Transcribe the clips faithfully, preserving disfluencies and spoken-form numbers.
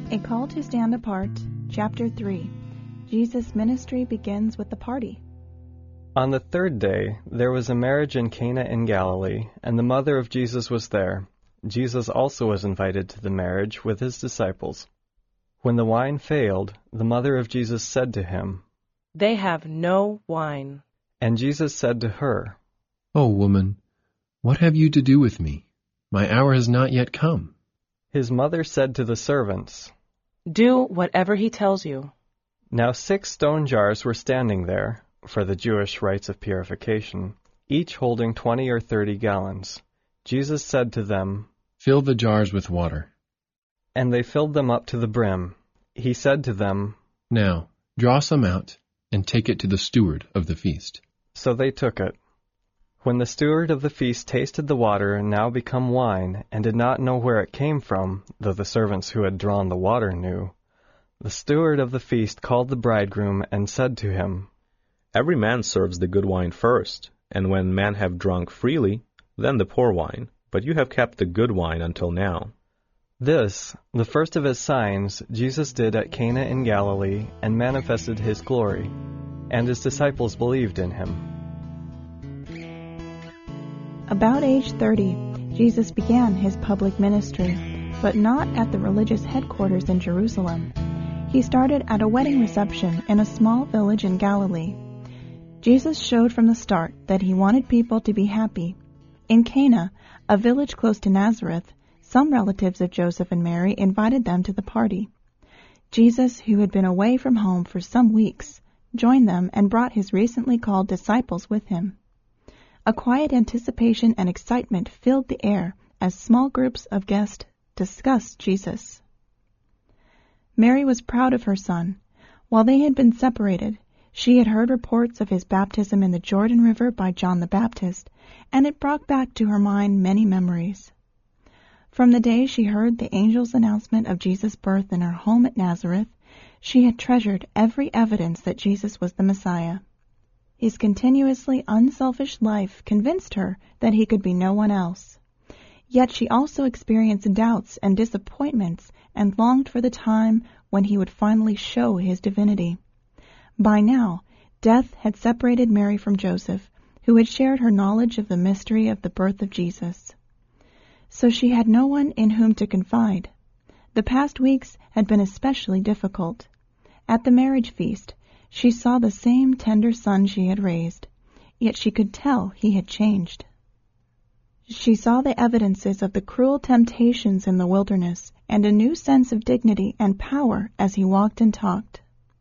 A Call to Stand Apart, Chapter three. Jesus' ministry begins with the party. On the third day there was a marriage in Cana in Galilee, and the mother of Jesus was there. Jesus also was invited to the marriage with his disciples. When the wine failed, the mother of Jesus said to him, "They have no wine." And Jesus said to her, "O woman, what have you to do with me? My hour has not yet come." His mother said to the servants, "Do whatever he tells you." Now six stone jars were standing there, for the Jewish rites of purification, each holding twenty or thirty gallons. Jesus said to them, "Fill the jars with water." And they filled them up to the brim. He said to them, "Now, draw some out, and take it to the steward of the feast." So they took it. When the steward of the feast tasted the water, now become wine, and did not know where it came from, though the servants who had drawn the water knew, the steward of the feast called the bridegroom and said to him, "Every man serves the good wine first, and when men have drunk freely, then the poor wine. But you have kept the good wine until now." This, the first of his signs, Jesus did at Cana in Galilee, and manifested his glory, and his disciples believed in him. About age thirty, Jesus began his public ministry, but not at the religious headquarters in Jerusalem. He started at a wedding reception in a small village in Galilee. Jesus showed from the start that he wanted people to be happy. In Cana, a village close to Nazareth, some relatives of Joseph and Mary invited them to the party. Jesus, who had been away from home for some weeks, joined them and brought his recently called disciples with him. A quiet anticipation and excitement filled the air as small groups of guests discussed Jesus. Mary was proud of her son. While they had been separated, she had heard reports of his baptism in the Jordan River by John the Baptist, and it brought back to her mind many memories. From the day she heard the angel's announcement of Jesus' birth in her home at Nazareth, she had treasured every evidence that Jesus was the Messiah. His continuously unselfish life convinced her that he could be no one else. Yet she also experienced doubts and disappointments and longed for the time when he would finally show his divinity. By now, death had separated Mary from Joseph, who had shared her knowledge of the mystery of the birth of Jesus. So she had no one in whom to confide. The past weeks had been especially difficult. At the marriage feast, she saw the same tender son she had raised, yet she could tell he had changed. She saw the evidences of the cruel temptations in the wilderness and a new sense of dignity and power as he walked and talked.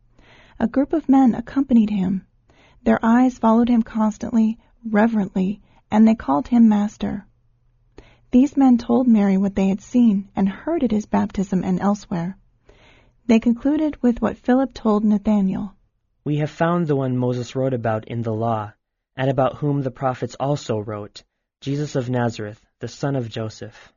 A group of men accompanied him. Their eyes followed him constantly, reverently, and they called him Master. These men told Mary what they had seen and heard at his baptism and elsewhere. They concluded with what Philip told Nathanael. "We have found the one Moses wrote about in the law, and about whom the prophets also wrote, Jesus of Nazareth, the son of Joseph."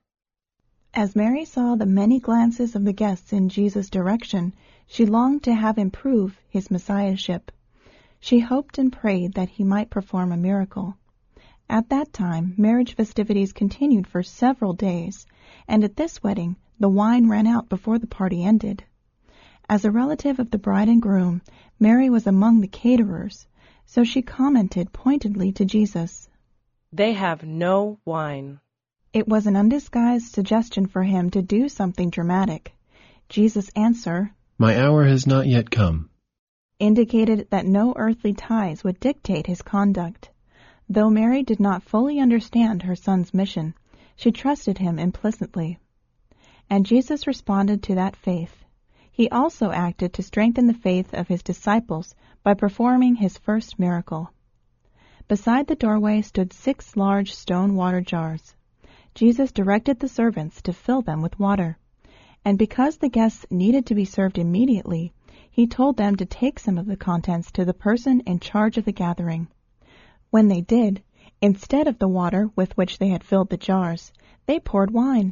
As Mary saw the many glances of the guests in Jesus' direction, she longed to have him prove his messiahship. She hoped and prayed that he might perform a miracle. At that time, marriage festivities continued for several days, and at this wedding, the wine ran out before the party ended. As a relative of the bride and groom, Mary was among the caterers, so she commented pointedly to Jesus, "They have no wine." It was an undisguised suggestion for him to do something dramatic. Jesus' answer, "My hour has not yet come," indicated that no earthly ties would dictate his conduct. Though Mary did not fully understand her son's mission, she trusted him implicitly. And Jesus responded to that faith. He also acted to strengthen the faith of his disciples by performing his first miracle. Beside the doorway stood six large stone water jars. Jesus directed the servants to fill them with water. And because the guests needed to be served immediately, he told them to take some of the contents to the person in charge of the gathering. When they did, instead of the water with which they had filled the jars, they poured wine.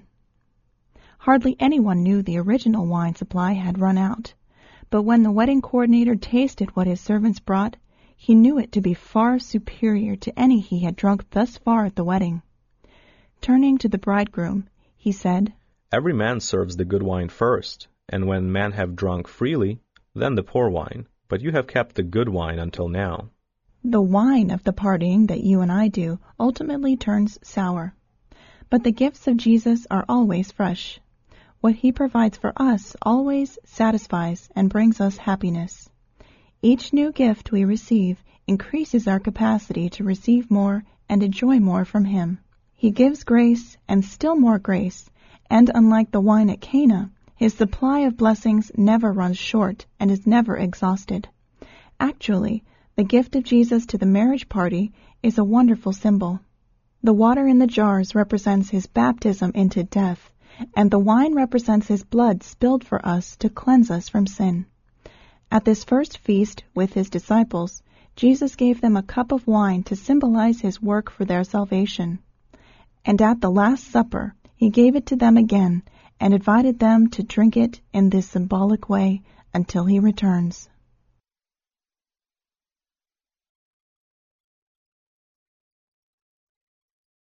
Hardly anyone knew the original wine supply had run out, but when the wedding coordinator tasted what his servants brought, he knew it to be far superior to any he had drunk thus far at the wedding. Turning to the bridegroom, he said, Every man serves the good wine first, and when men have drunk freely, then the poor wine, but you have kept the good wine until now. The wine of the partying that you and I do ultimately turns sour. But the gifts of Jesus are always fresh. What he provides for us always satisfies and brings us happiness. Each new gift we receive increases our capacity to receive more and enjoy more from him. He gives grace and still more grace, and unlike the wine at Cana, his supply of blessings never runs short and is never exhausted. Actually, the gift of Jesus to the marriage party is a wonderful symbol. The water in the jars represents his baptism into death, and the wine represents his blood spilled for us to cleanse us from sin. At this first feast with his disciples, Jesus gave them a cup of wine to symbolize his work for their salvation. And at the Last Supper, he gave it to them again and invited them to drink it in this symbolic way until he returns.